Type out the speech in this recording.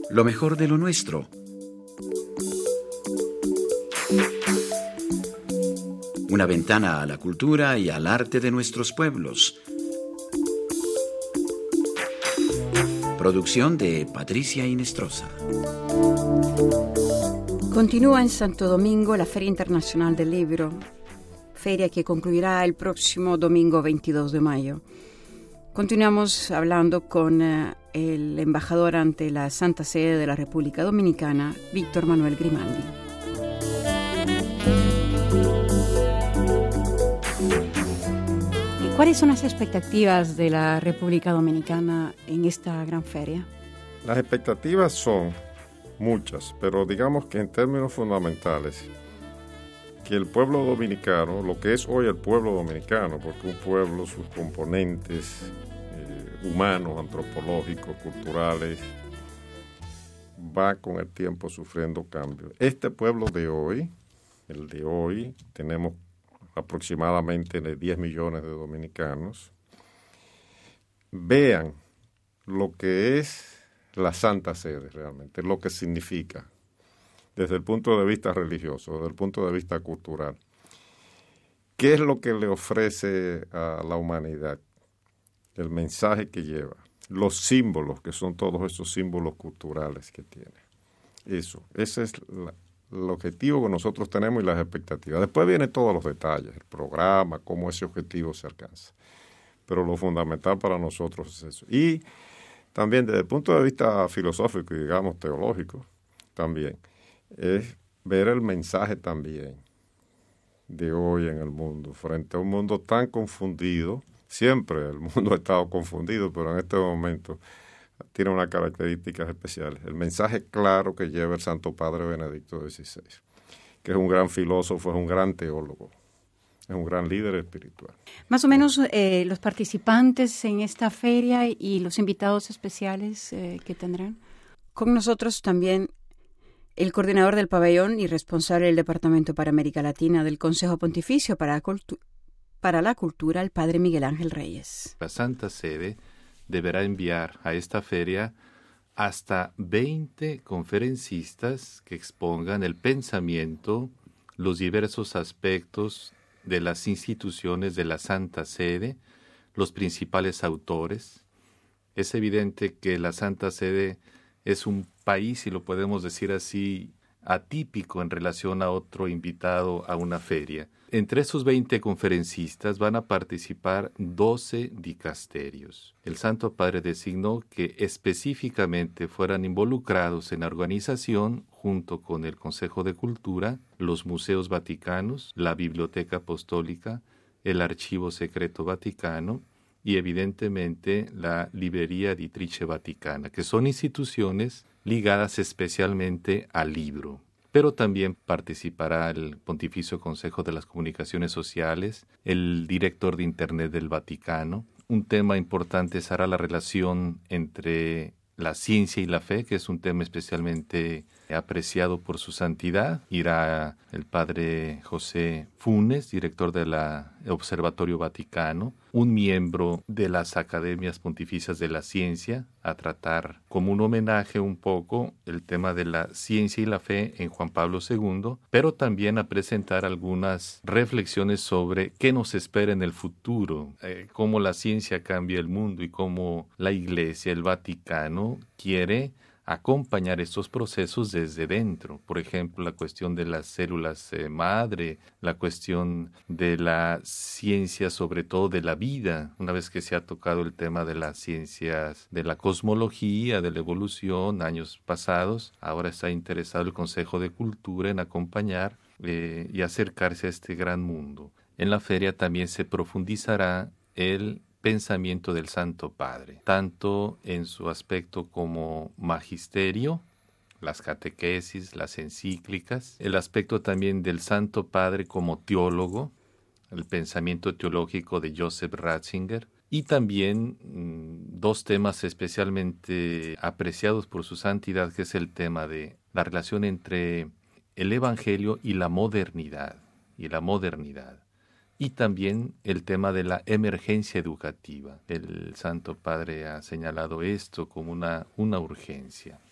Lo mejor de lo nuestro. Una ventana a la cultura y al arte de nuestros pueblos. Producción de Patricia Inestrosa. Continúa en Santo Domingo la Feria Internacional del Libro, feria que concluirá el próximo domingo 22 de mayo. Continuamos hablando con el embajador ante la Santa Sede de la República Dominicana, Víctor Manuel Grimaldi. ¿Cuáles son las expectativas de la República Dominicana en esta gran feria? Las expectativas son muchas, pero digamos que en términos fundamentales, que el pueblo dominicano, lo que es hoy el pueblo dominicano, porque un pueblo, sus componentes humanos, antropológicos, culturales, va con el tiempo sufriendo cambios. Este pueblo de hoy, el de hoy, tenemos aproximadamente 10 millones de dominicanos, vean lo que es la Santa Sede realmente, lo que significa desde el punto de vista religioso, desde el punto de vista cultural. ¿Qué es lo que le ofrece a la humanidad? El mensaje que lleva, los símbolos, que son todos esos símbolos culturales que tiene. Ese es el objetivo que nosotros tenemos y las expectativas. Después vienen todos los detalles, el programa, cómo ese objetivo se alcanza. Pero lo fundamental para nosotros es eso. Y también desde el punto de vista filosófico y, digamos, teológico, también, es ver el mensaje también de hoy en el mundo, frente a un mundo tan confundido. Siempre el mundo ha estado confundido, pero en este momento tiene unas características especiales. El mensaje claro que lleva el Santo Padre Benedicto XVI, que es un gran filósofo, es un gran teólogo, es un gran líder espiritual. Más o menos los participantes en esta feria y los invitados especiales que tendrán. Con nosotros también el coordinador del pabellón y responsable del Departamento para América Latina del Consejo Pontificio para la Cultura, el padre Miguel Ángel Reyes. La Santa Sede deberá enviar a esta feria hasta 20 conferencistas que expongan el pensamiento, los diversos aspectos de las instituciones de la Santa Sede, los principales autores. Es evidente que la Santa Sede es un país, si lo podemos decir así, atípico en relación a otro invitado a una feria. Entre esos 20 conferencistas van a participar 12 dicasterios. El Santo Padre designó que específicamente fueran involucrados en la organización, junto con el Consejo de Cultura, los museos vaticanos, la Biblioteca Apostólica, el Archivo Secreto Vaticano y evidentemente la Librería Editrice Vaticana, que son instituciones ligadas especialmente al libro. Pero también participará el Pontificio Consejo de las Comunicaciones Sociales, el director de Internet del Vaticano. Un tema importante será la relación entre la ciencia y la fe, que es un tema especialmente apreciado por su santidad. Irá el padre José Funes, director del Observatorio Vaticano, un miembro de las Academias Pontificias de la Ciencia, a tratar como un homenaje un poco el tema de la ciencia y la fe en Juan Pablo II, pero también a presentar algunas reflexiones sobre qué nos espera en el futuro, cómo la ciencia cambia el mundo y cómo la Iglesia, el Vaticano, quiere acompañar estos procesos desde dentro. Por ejemplo, la cuestión de las células madre, la cuestión de la ciencia, sobre todo de la vida, una vez que se ha tocado el tema de las ciencias de la cosmología, de la evolución, años pasados, ahora está interesado el Consejo de Cultura en acompañar y acercarse a este gran mundo. En la feria también se profundizará el pensamiento del Santo Padre, tanto en su aspecto como magisterio, las catequesis, las encíclicas, el aspecto también del Santo Padre como teólogo, el pensamiento teológico de Joseph Ratzinger, y también dos temas especialmente apreciados por su santidad, que es el tema de la relación entre el Evangelio y la modernidad, y también el tema de la emergencia educativa. El Santo Padre ha señalado esto como una urgencia.